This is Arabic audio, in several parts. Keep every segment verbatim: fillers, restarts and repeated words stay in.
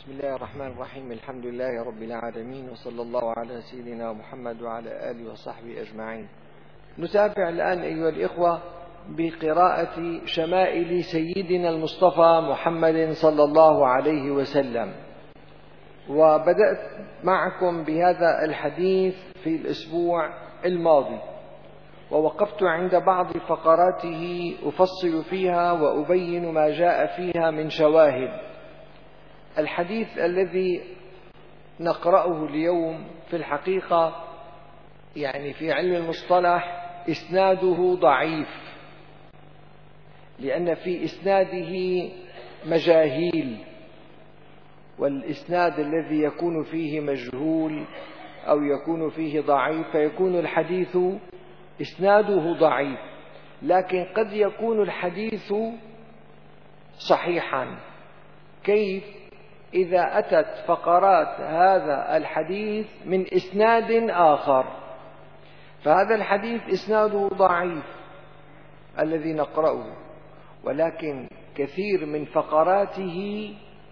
بسم الله الرحمن الرحيم. الحمد لله رب العالمين، وصلى الله على سيدنا محمد وعلى آله وصحبه أجمعين. نتابع الآن أيها الإخوة بقراءة شمائل سيدنا المصطفى محمد صلى الله عليه وسلم. وبدأت معكم بهذا الحديث في الأسبوع الماضي، ووقفت عند بعض فقراته أفصل فيها وأبين ما جاء فيها من شواهد. الحديث الذي نقرأه اليوم في الحقيقة يعني في علم المصطلح إسناده ضعيف، لأن في إسناده مجاهيل، والإسناد الذي يكون فيه مجهول أو يكون فيه ضعيف فيكون الحديث إسناده ضعيف، لكن قد يكون الحديث صحيحا. كيف؟ إذا أتت فقرات هذا الحديث من إسناد آخر، فهذا الحديث إسناده ضعيف الذي نقرأه، ولكن كثير من فقراته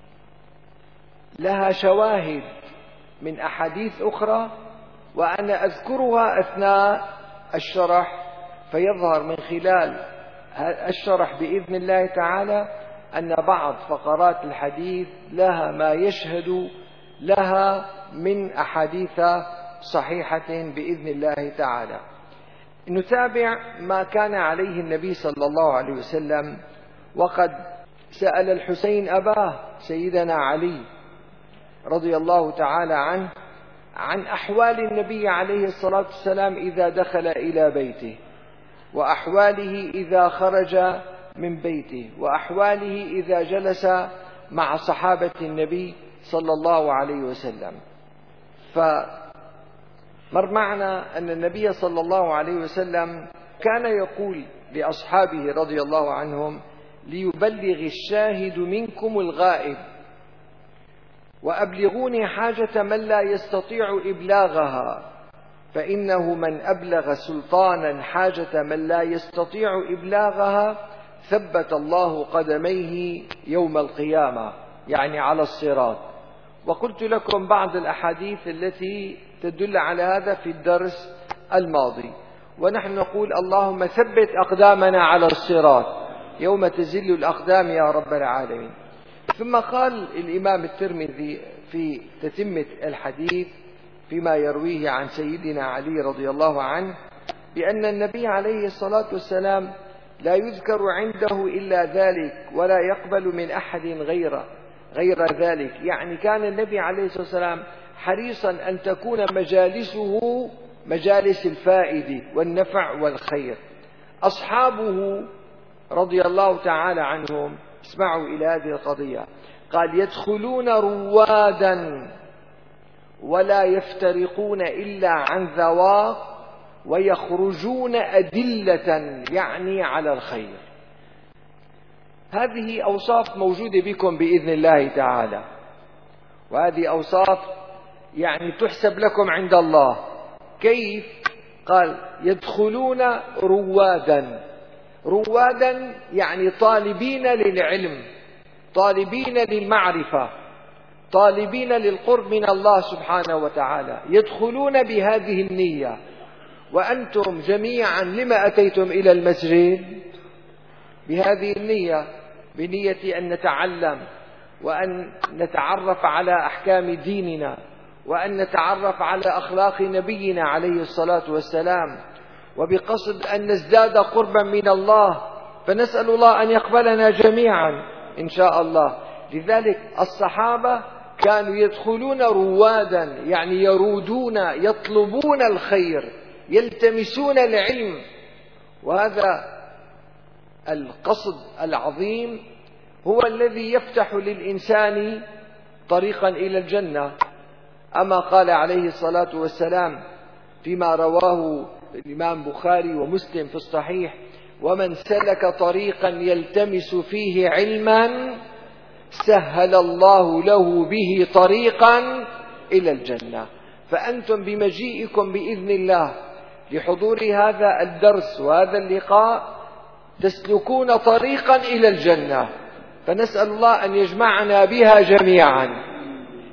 لها شواهد من أحاديث أخرى، وأنا أذكرها أثناء الشرح، فيظهر من خلال الشرح بإذن الله تعالى أن بعض فقرات الحديث لها ما يشهد لها من أحاديث صحيحة بإذن الله تعالى. نتابع ما كان عليه النبي صلى الله عليه وسلم، وقد سأل الحسين أباه سيدنا علي رضي الله تعالى عنه عن أحوال النبي عليه الصلاة والسلام إذا دخل إلى بيته، وأحواله إذا خرج من بيته، وأحواله إذا جلس مع صحابة النبي صلى الله عليه وسلم. فمر معنا أن النبي صلى الله عليه وسلم كان يقول لأصحابه رضي الله عنهم: ليبلغ الشاهد منكم الغائب، وأبلغوني حاجة من لا يستطيع إبلاغها، فإنه من أبلغ سلطانا حاجة من لا يستطيع إبلاغها ثبت الله قدميه يوم القيامة، يعني على الصراط. وقلت لكم بعض الأحاديث التي تدل على هذا في الدرس الماضي، ونحن نقول: اللهم ثبت أقدامنا على الصراط يوم تزل الأقدام يا رب العالمين. ثم قال الإمام الترمذي في تتمة الحديث فيما يرويه عن سيدنا علي رضي الله عنه بأن النبي عليه الصلاة والسلام لا يذكر عنده إلا ذلك، ولا يقبل من أحد غير غير ذلك. يعني كان النبي عليه الصلاة والسلام حريصا أن تكون مجالسه مجالس الفائدة والنفع والخير. أصحابه رضي الله تعالى عنهم، اسمعوا إلى هذه القضية، قال: يدخلون روادا ولا يفترقون إلا عن ذواق، ويخرجون أدلة يعني على الخير. هذه أوصاف موجودة بكم بإذن الله تعالى، وهذه أوصاف يعني تحسب لكم عند الله. كيف؟ قال: يدخلون روادا. روادا يعني طالبين للعلم، طالبين للمعرفة، طالبين للقرب من الله سبحانه وتعالى، يدخلون بهذه النية. وأنتم جميعا لما أتيتم إلى المسجد؟ بهذه النية، بنية أن نتعلم، وأن نتعرف على أحكام ديننا، وأن نتعرف على أخلاق نبينا عليه الصلاة والسلام، وبقصد أن نزداد قربا من الله، فنسأل الله أن يقبلنا جميعا إن شاء الله. لذلك الصحابة كانوا يدخلون روادا، يعني يرودون، يطلبون الخير، يلتمسون العلم. وهذا القصد العظيم هو الذي يفتح للإنسان طريقا إلى الجنة. أما قال عليه الصلاة والسلام فيما رواه الإمام بخاري ومسلم في الصحيح: ومن سلك طريقا يلتمس فيه علما سهل الله له به طريقا إلى الجنة. فأنتم بمجيئكم بإذن الله لحضور هذا الدرس وهذا اللقاء تسلكون طريقا إلى الجنة، فنسأل الله أن يجمعنا بها جميعا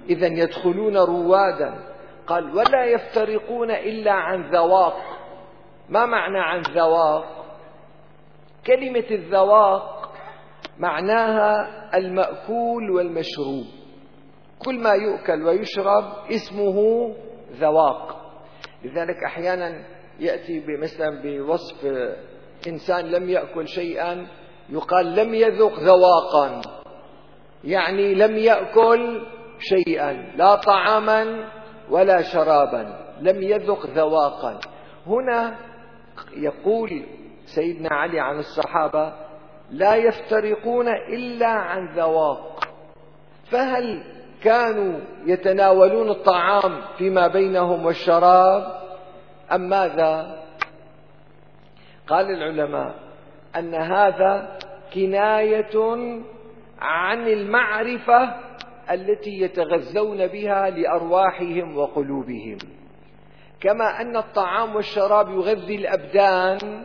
إذا يدخلون روادا. قال ولا يفترقون إلا عن ذواق. ما معنى عن ذواق؟ كلمة الذواق معناها المأكول والمشروب، كل ما يؤكل ويشرب اسمه ذواق. لذلك أحيانا يأتي مثلا بوصف إنسان لم يأكل شيئا يقال لم يذق ذواقا، يعني لم يأكل شيئا لا طعاما ولا شرابا، لم يذق ذواقا. هنا يقول سيدنا علي عن الصحابة لا يفترقون إلا عن ذواق. فهل كانوا يتناولون الطعام فيما بينهم والشراب أم ماذا؟ قال العلماء أن هذا كناية عن المعرفة التي يتغذون بها لأرواحهم وقلوبهم، كما أن الطعام والشراب يغذي الأبدان،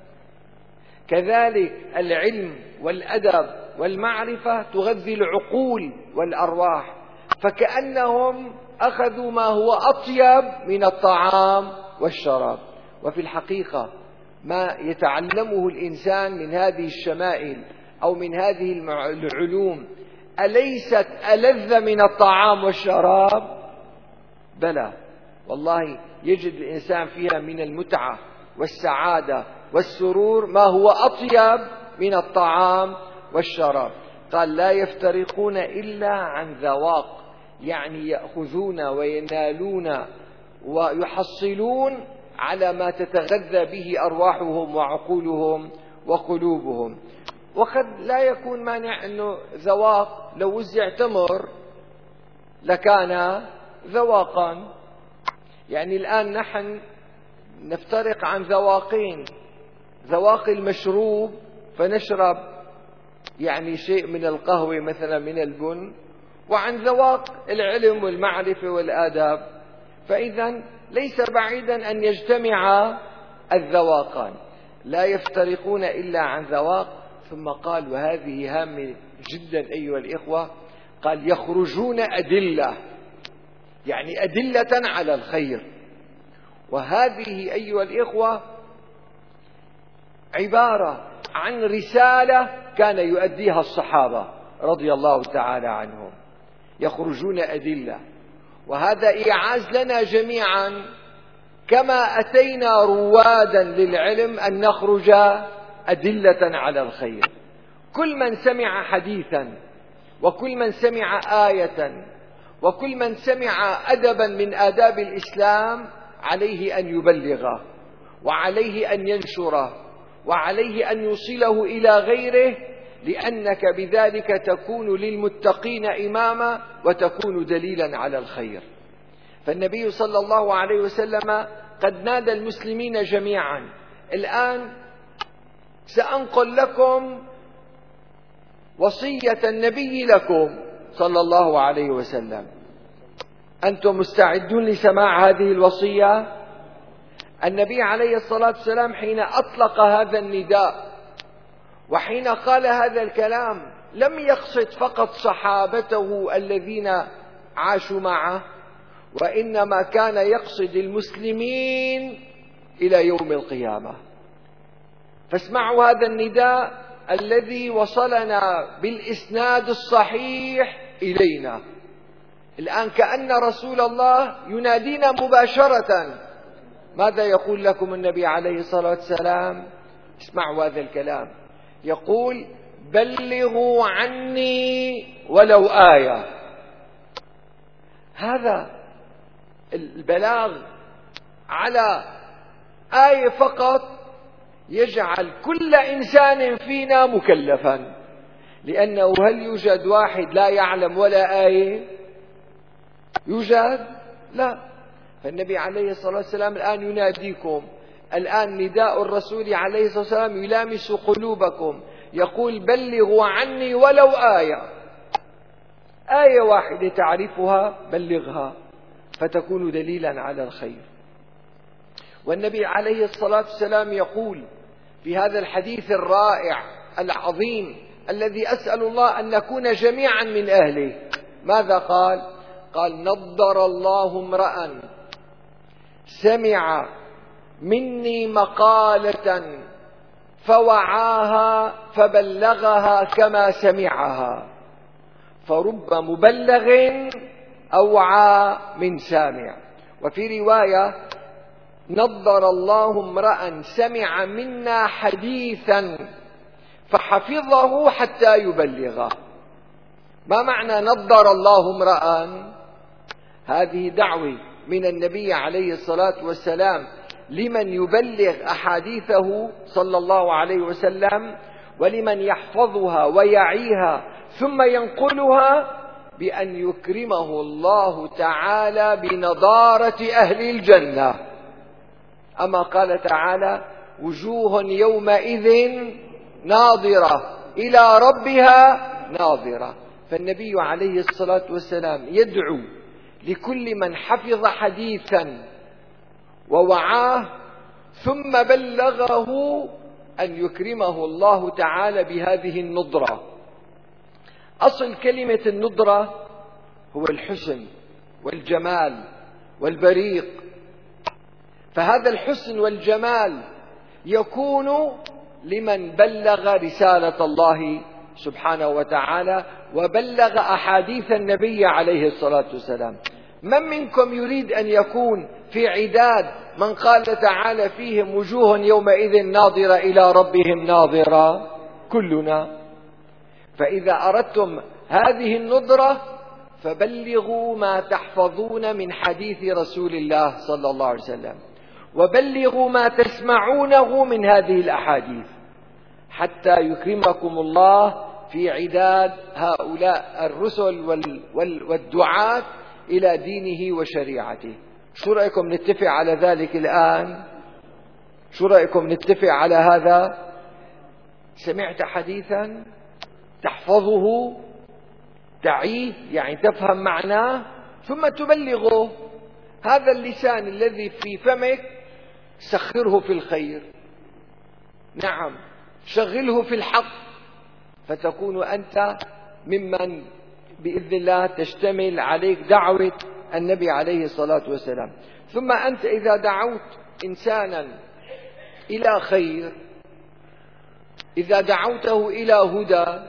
كذلك العلم والأدب والمعرفة تغذي العقول والأرواح، فكأنهم أخذوا ما هو أطيب من الطعام والشراب. وفي الحقيقة ما يتعلمه الإنسان من هذه الشمائل أو من هذه العلوم أليست ألذ من الطعام والشراب؟ بلى والله، يجد الإنسان فيها من المتعة والسعادة والسرور ما هو أطيب من الطعام والشراب. قال لا يفترقون إلا عن ذواق، يعني يأخذون وينالون ويحصلون على ما تتغذى به أرواحهم وعقولهم وقلوبهم. وقد لا يكون مانع أنه ذواق لو وزع تمر لكان ذواقا. يعني الآن نحن نفترق عن ذواقين: ذواق المشروب فنشرب يعني شيء من القهوة مثلا من البن، وعن ذواق العلم والمعرفة والآداب. فإذا ليس بعيدا أن يجتمع الذواقان. لا يفترقون إلا عن ذواق. ثم قال وهذه هامة جدا أيها الإخوة، قال يخرجون أدلة، يعني أدلة على الخير. وهذه أيها الإخوة عبارة عن رسالة كان يؤديها الصحابة رضي الله تعالى عنهم. يخرجون أدلة، وهذا إيعاز لنا جميعا كما أتينا روادا للعلم أن نخرج أدلة على الخير. كل من سمع حديثا، وكل من سمع آية، وكل من سمع أدبا من آداب الإسلام عليه أن يبلغه، وعليه أن ينشره، وعليه أن يوصله إلى غيره، لأنك بذلك تكون للمتقين إماما وتكون دليلا على الخير. فالنبي صلى الله عليه وسلم قد نادى المسلمين جميعا. الآن سأنقل لكم وصية النبي لكم صلى الله عليه وسلم. أنتم مستعدون لسماع هذه الوصية؟ النبي عليه الصلاة والسلام حين أطلق هذا النداء وحين قال هذا الكلام لم يقصد فقط صحابته الذين عاشوا معه، وإنما كان يقصد المسلمين إلى يوم القيامة. فاسمعوا هذا النداء الذي وصلنا بالإسناد الصحيح إلينا الآن، كأن رسول الله ينادينا مباشرة. ماذا يقول لكم النبي عليه الصلاة والسلام؟ اسمعوا هذا الكلام. يقول بلغوا عني ولو آية. هذا البلاغ على آية فقط يجعل كل إنسان فينا مكلفا، لأنه هل يوجد واحد لا يعلم ولا آية؟ يوجد؟ لا. فالنبي عليه الصلاة والسلام الآن يناديكم. الآن نداء الرسول عليه الصلاة والسلام يلامس قلوبكم، يقول بلغوا عني ولو آية. آية واحدة تعرفها بلغها فتكون دليلا على الخير. والنبي عليه الصلاة والسلام يقول في هذا الحديث الرائع العظيم الذي أسأل الله أن نكون جميعا من أهله، ماذا قال؟ قال: نضر الله امرأ سمع مني مقالة فوعاها فبلغها كما سمعها، فرب مبلغ أوعى من سامع. وفي رواية: نضر الله امرأ سمع منا حديثا فحفظه حتى يبلغه. ما معنى نضر الله امرأ؟ هذه دعوة من النبي عليه الصلاة والسلام لمن يبلغ أحاديثه صلى الله عليه وسلم، ولمن يحفظها ويعيها ثم ينقلها، بأن يكرمه الله تعالى بنضارة أهل الجنة. أما قال تعالى: وجوه يومئذ ناظرة إلى ربها ناظرة. فالنبي عليه الصلاة والسلام يدعو لكل من حفظ حديثا ووعاه ثم بلغه أن يكرمه الله تعالى بهذه النضرة. أصل كلمة النضرة هو الحسن والجمال والبريق، فهذا الحسن والجمال يكون لمن بلغ رسالة الله سبحانه وتعالى وبلغ أحاديث النبي عليه الصلاة والسلام. من منكم يريد أن يكون في عداد من قال تعالى فيهم: وجوه يومئذ ناظرة إلى ربهم ناظرة؟ كلنا. فإذا أردتم هذه النضرة فبلغوا ما تحفظون من حديث رسول الله صلى الله عليه وسلم، وبلغوا ما تسمعونه من هذه الأحاديث، حتى يكرمكم الله في عداد هؤلاء الرسل والدعاة إلى دينه وشريعته. شو رأيكم نتفق على ذلك الآن؟ شو رأيكم نتفق على هذا؟ سمعت حديثا تحفظه، تعيه يعني تفهم معناه، ثم تبلغه. هذا اللسان الذي في فمك سخره في الخير، نعم، شغله في الحق، فتكون أنت ممن بإذن الله تشتمل عليك دعوة النبي عليه الصلاة والسلام. ثم أنت إذا دعوت إنسانا إلى خير، إذا دعوته إلى هدى،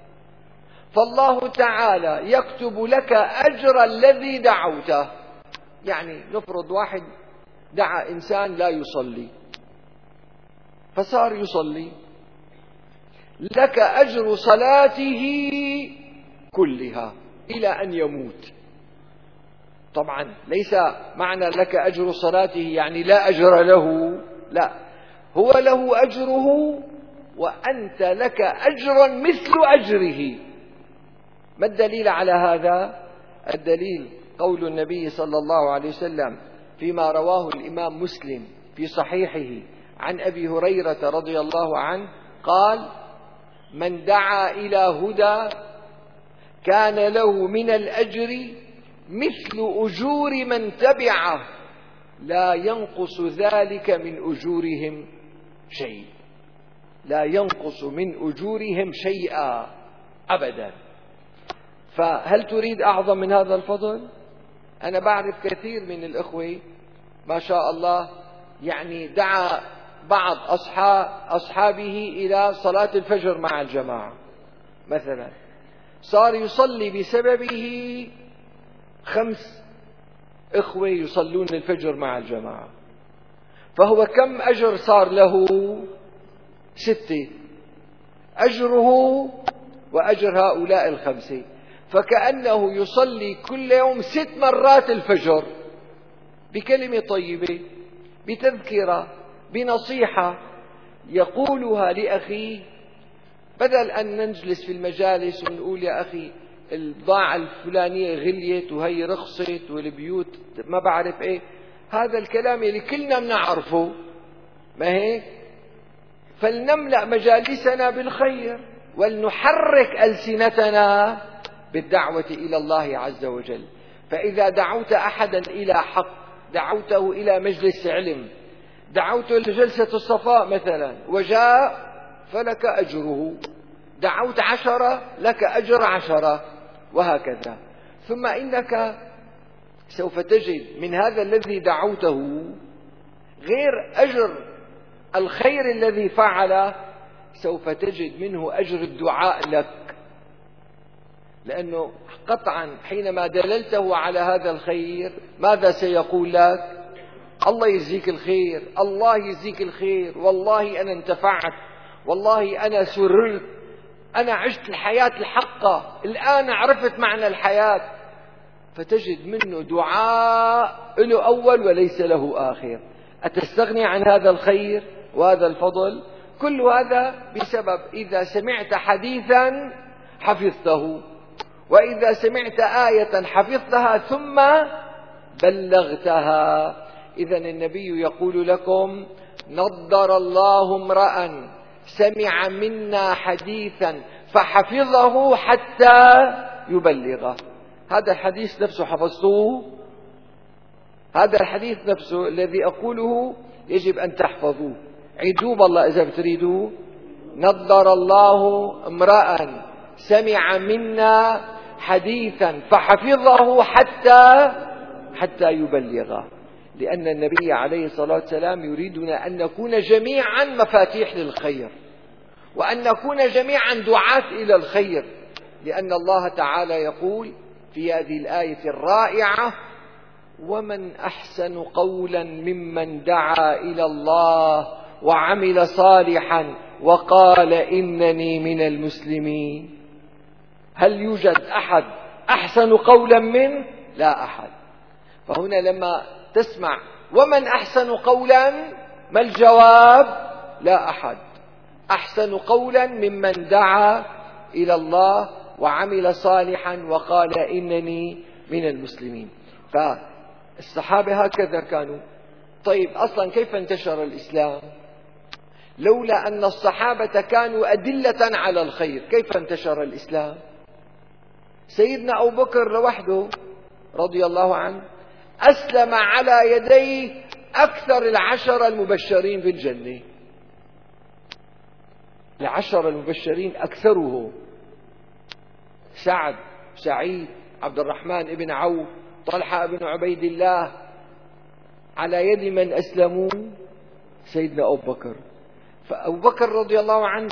فالله تعالى يكتب لك أجر الذي دعوته. يعني نفرض واحد دعا إنسان لا يصلي فصار يصلي، لك أجر صلاته كلها إلى أن يموت. طبعا ليس معنى لك أجر صلاته يعني لا أجر له، لا، هو له أجره وأنت لك أجرا مثل أجره. ما الدليل على هذا؟ الدليل قول النبي صلى الله عليه وسلم فيما رواه الإمام مسلم في صحيحه عن أبي هريرة رضي الله عنه قال: من دعا إلى هدى كان له من الأجر مثل أجور من تبعه لا ينقص ذلك من أجورهم شيء، لا ينقص من أجورهم شيئا أبدا. فهل تريد أعظم من هذا الفضل؟ أنا بعرف كثير من الإخوة ما شاء الله يعني دعا بعض أصحاب أصحابه إلى صلاة الفجر مع الجماعة مثلا، صار يصلي بسببه خمس إخوة يصلون الفجر مع الجماعة، فهو كم أجر صار له؟ ستة، أجره وأجر هؤلاء الخمسة، فكأنه يصلي كل يوم ست مرات الفجر بكلمة طيبة، بتذكرة، بنصيحة يقولها لأخيه، بدل أن نجلس في المجالس ونقول يا أخي البضاعة الفلانية غليت وهي رخصت والبيوت ما بعرف إيه. هذا الكلام اللي كلنا بنعرفه، ما هيك؟ فلنملأ مجالسنا بالخير ولنحرك ألسنتنا بالدعوة إلى الله عز وجل. فإذا دعوت أحدا إلى حق، دعوته إلى مجلس علم، دعوته لجلسة الصفاء مثلا وجاء فلك أجره، دعوت عشرة لك أجر عشرة، وهكذا. ثم إنك سوف تجد من هذا الذي دعوته غير أجر الخير الذي فعله، سوف تجد منه أجر الدعاء لك، لأنه قطعا حينما دللته على هذا الخير ماذا سيقول لك؟ الله يجزيك الخير، الله يجزيك الخير، والله أنا انتفعت، والله أنا سررت، أنا عشت الحياة الحقة، الآن عرفت معنى الحياة. فتجد منه دعاء له أول وليس له آخر. أتستغني عن هذا الخير وهذا الفضل؟ كل هذا بسبب إذا سمعت حديثا حفظته، وإذا سمعت آية حفظتها ثم بلغتها. إذن النبي يقول لكم: نضر الله امرأ سمع منا حديثا فحفظه حتى يبلغه. هذا الحديث نفسه حفظتوه؟ هذا الحديث نفسه الذي أقوله يجب أن تحفظوه. عيدوه بالله إذا بتريدوا: نضر الله امرأ سمع منا حديثا فحفظه حتى حتى يبلغه. لأن النبي عليه الصلاة والسلام يريدنا أن نكون جميعا مفاتيح للخير، وأن نكون جميعا دعاة إلى الخير، لأن الله تعالى يقول في هذه الآية الرائعة: ومن أحسن قولا ممن دعا إلى الله وعمل صالحا وقال إنني من المسلمين. هل يوجد أحد أحسن قولا منه؟ لا أحد. فهنا لما تسمع ومن أحسن قولا، ما الجواب؟ لا أحد. أحسن قولا ممن دعا إلى الله وعمل صالحا وقال إنني من المسلمين. فالصحابة هكذا كانوا. طيب أصلا كيف انتشر الإسلام؟ لولا أن الصحابة كانوا أدلة على الخير كيف انتشر الإسلام؟ سيدنا أبو بكر لوحده رضي الله عنه أسلم على يديه أكثر العشرة المبشرين بالجنة. العشرة المبشرين أكثره: سعد، سعيد، عبد الرحمن بن عوف، طلحة بن عبيد الله. على يد من أسلموا؟ سيدنا أبو بكر. فأبو بكر رضي الله عنه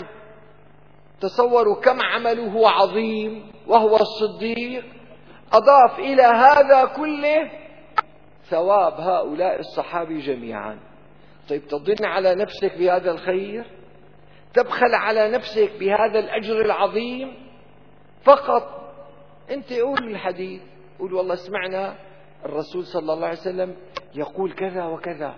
تصوروا كم عمله عظيم وهو الصديق، أضاف إلى هذا كله ثواب هؤلاء الصحابة جميعا. طيب تظن على نفسك بهذا الخير؟ تبخل على نفسك بهذا الأجر العظيم؟ فقط أنت قول الحديث، قول والله سمعنا الرسول صلى الله عليه وسلم يقول كذا وكذا،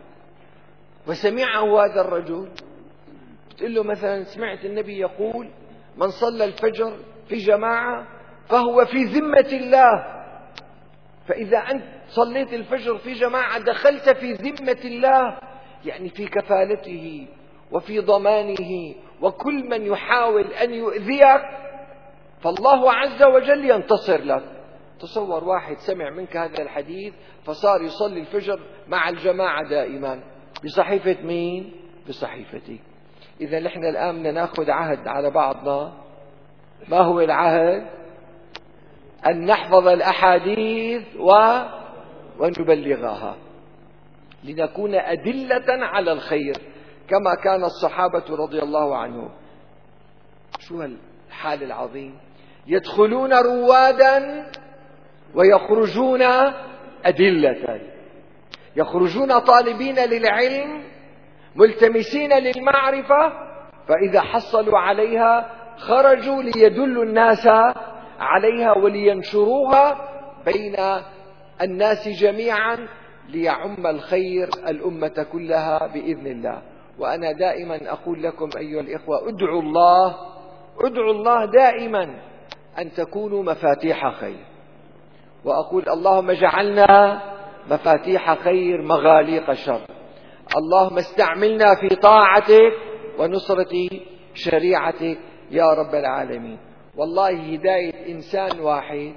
وسمعه هذا الرجل. تقول له مثلا سمعت النبي يقول: من صلى الفجر في جماعة فهو في ذمة الله. فإذا أنت صليت الفجر في جماعة دخلت في ذمة الله، يعني في كفالته وفي ضمانه، وكل من يحاول أن يؤذيك فالله عز وجل ينتصر لك. تصور واحد سمع منك هذا الحديث فصار يصلي الفجر مع الجماعة دائما، بصحيفة مين؟ بصحيفتك. إذا نحن الآن بدنا ناخذ عهد على بعضنا. ما هو العهد؟ أن نحفظ الأحاديث و... ونبلغها، لنكون أدلة على الخير كما كان الصحابة رضي الله عنهم. شو الحال العظيم؟ يدخلون روادا ويخرجون أدلة، يخرجون طالبين للعلم ملتمسين للمعرفة، فإذا حصلوا عليها خرجوا ليدلوا الناس عليها ولينشروها بين الناس جميعا ليعم الخير الأمة كلها بإذن الله. وأنا دائما أقول لكم أيها الإخوة: ادعوا الله، ادعوا الله دائما أن تكونوا مفاتيح خير. وأقول: اللهم اجعلنا مفاتيح خير مغاليق شر. اللهم استعملنا في طاعتك ونصرة شريعتك يا رب العالمين. والله هداية إنسان واحد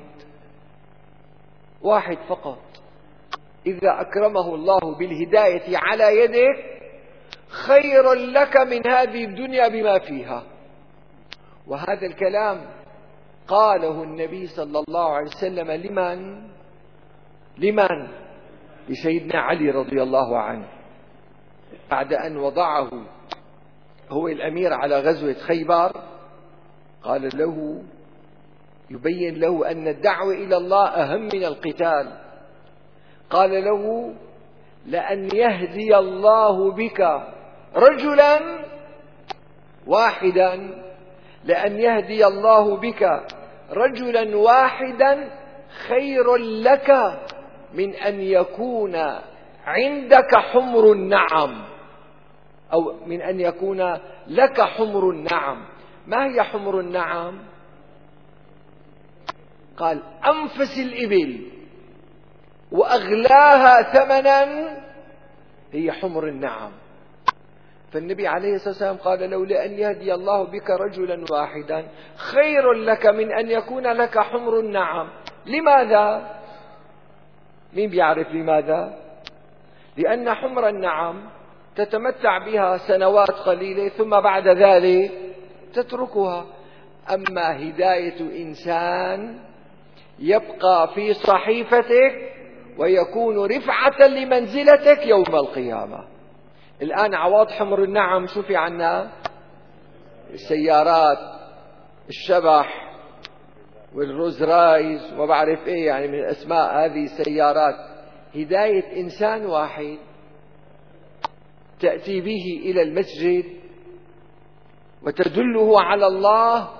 واحد فقط إذا أكرمه الله بالهداية على يدك خير لك من هذه الدنيا بما فيها. وهذا الكلام قاله النبي صلى الله عليه وسلم لمن؟ لمن؟ لسيدنا علي رضي الله عنه، بعد أن وضعه هو الأمير على غزوة خيبر، قال له يبين له أن الدعوة إلى الله أهم من القتال. قال له لأن يهدي الله بك رجلا واحدا لأن يهدي الله بك رجلا واحدا خير لك من أن يكون عندك حمر النعم، أو من أن يكون لك حمر النعم. ما هي حمر النعم؟ قال أنفس الإبل وأغلاها ثمنا هي حمر النعم. فالنبي عليه الصلاة والسلام قال لولا أن يهدي الله بك رجلا واحدا خير لك من أن يكون لك حمر النعم. لماذا؟ مين بيعرف لماذا؟ لأن حمر النعم تتمتع بها سنوات قليلة ثم بعد ذلك تتركها. أما هداية إنسان يبقى في صحيفتك ويكون رفعة لمنزلتك يوم القيامة. الآن عواض حمر النعم شو في عنا؟ السيارات، الشبح والروز رايز وبعرف ايه يعني من اسماء هذه السيارات. هداية انسان واحد تأتي به الى المسجد وتدله على الله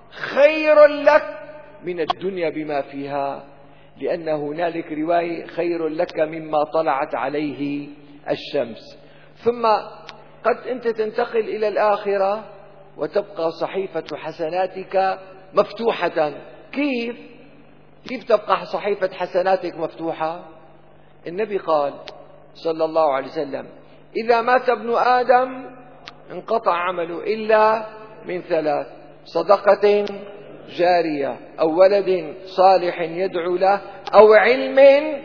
خير لك من الدنيا بما فيها، لأن هنالك رواية خير لك مما طلعت عليه الشمس. ثم قد أنت تنتقل إلى الآخرة وتبقى صحيفة حسناتك مفتوحة. كيف؟ كيف تبقى صحيفة حسناتك مفتوحة؟ النبي قال صلى الله عليه وسلم إذا مات ابن آدم انقطع عمله إلا من ثلاث: صدقة جارية، أو ولد صالح يدعو له، أو علم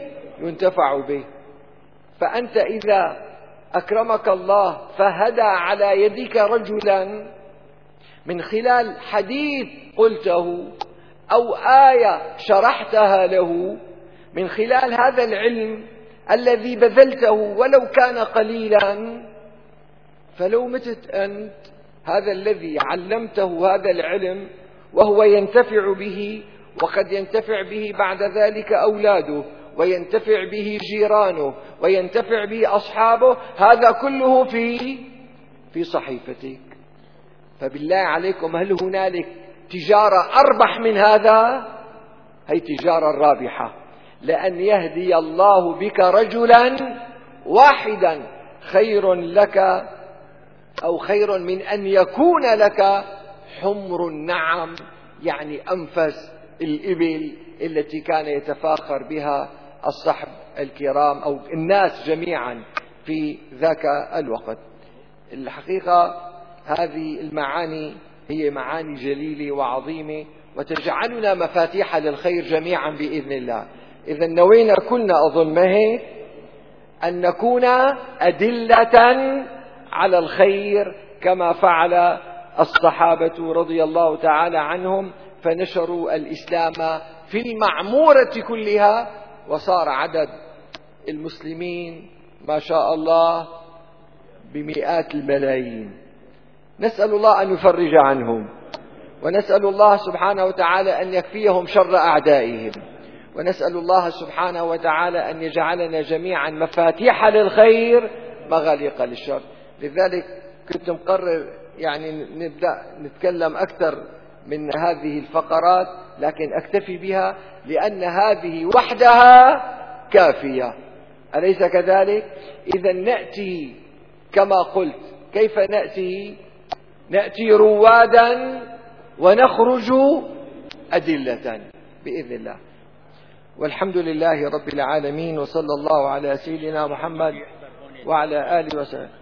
ينتفع به. فأنت إذا أكرمك الله فهدى على يدك رجلا من خلال حديث قلته أو آية شرحتها له، من خلال هذا العلم الذي بذلته ولو كان قليلا، فلو متت أنت هذا الذي علمته هذا العلم وهو ينتفع به، وقد ينتفع به بعد ذلك أولاده، وينتفع به جيرانه، وينتفع به أصحابه، هذا كله في في صحيفتك. فبالله عليكم هل هنالك تجارة أربح من هذا؟ هي تجارة رابحة، لأن يهدي الله بك رجلا واحدا خير لك أو خير من أن يكون لك حمر النعم، يعني أنفس الإبل التي كان يتفاخر بها الصحب الكرام أو الناس جميعا في ذاك الوقت. الحقيقة هذه المعاني هي معاني جليلة وعظيمة وتجعلنا مفاتيح للخير جميعا بإذن الله. إذا نوينا كلنا أظن ما هيك أن نكون أدلة على الخير كما فعل الصحابة رضي الله تعالى عنهم، فنشروا الإسلام في المعمورة كلها، وصار عدد المسلمين ما شاء الله بمئات الملايين. نسأل الله أن يفرج عنهم، ونسأل الله سبحانه وتعالى أن يكفيهم شر أعدائهم، ونسأل الله سبحانه وتعالى أن يجعلنا جميعا مفاتيح للخير مغاليق للشر. لذلك كنت مقرر يعني نبدأ نتكلم أكثر من هذه الفقرات، لكن أكتفي بها لأن هذه وحدها كافية، أليس كذلك؟ إذا نأتي كما قلت. كيف نأتي؟ نأتي روادا ونخرج أدلة بإذن الله. والحمد لله رب العالمين، وصلى الله على سيدنا محمد وعلى آله وسلم.